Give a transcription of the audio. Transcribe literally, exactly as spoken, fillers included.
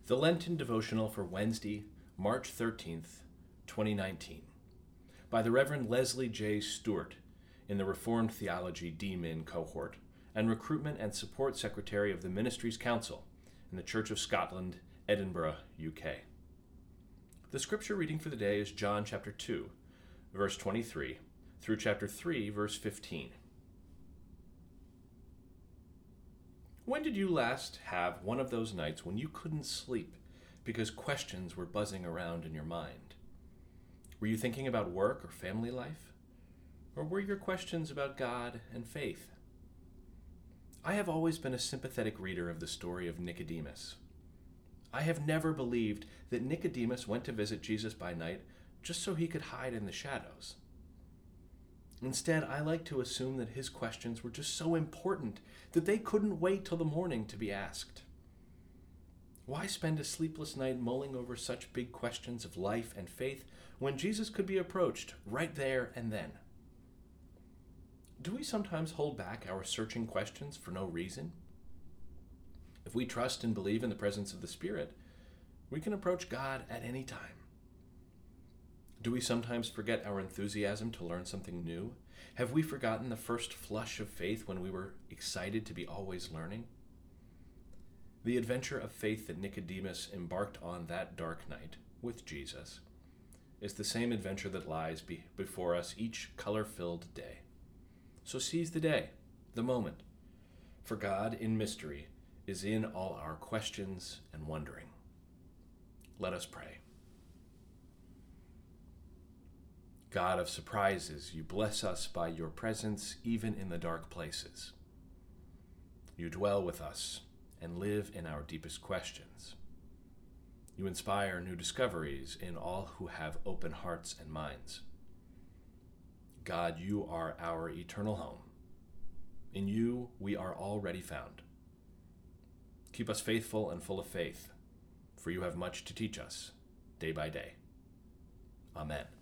The Lenten Devotional for Wednesday, March thirteenth, twenty nineteen, by the Reverend Leslie J. Stewart in the Reformed Theology D Min cohort and Recruitment and Support Secretary of the Ministries Council in the Church of Scotland, Edinburgh, U K. The scripture reading for the day is John chapter two, verse twenty-three, through chapter three, verse fifteen. When did you last have one of those nights when you couldn't sleep because questions were buzzing around in your mind? Were you thinking about work or family life? Or were your questions about God and faith? I have always been a sympathetic reader of the story of Nicodemus. I have never believed that Nicodemus went to visit Jesus by night just so he could hide in the shadows. Instead, I like to assume that his questions were just so important that they couldn't wait till the morning to be asked. Why spend a sleepless night mulling over such big questions of life and faith when Jesus could be approached right there and then? Do we sometimes hold back our searching questions for no reason? If we trust and believe in the presence of the Spirit, we can approach God at any time. Do we sometimes forget our enthusiasm to learn something new? Have we forgotten the first flush of faith when we were excited to be always learning? The adventure of faith that Nicodemus embarked on that dark night with Jesus is the same adventure that lies be- before us each color-filled day. So seize the day, the moment, for God in mystery is in all our questions and wondering. Let us pray. God of surprises, you bless us by your presence even in the dark places. You dwell with us and live in our deepest questions. You inspire new discoveries in all who have open hearts and minds. God, you are our eternal home. In you we are already found. Keep us faithful and full of faith, for you have much to teach us day by day. Amen.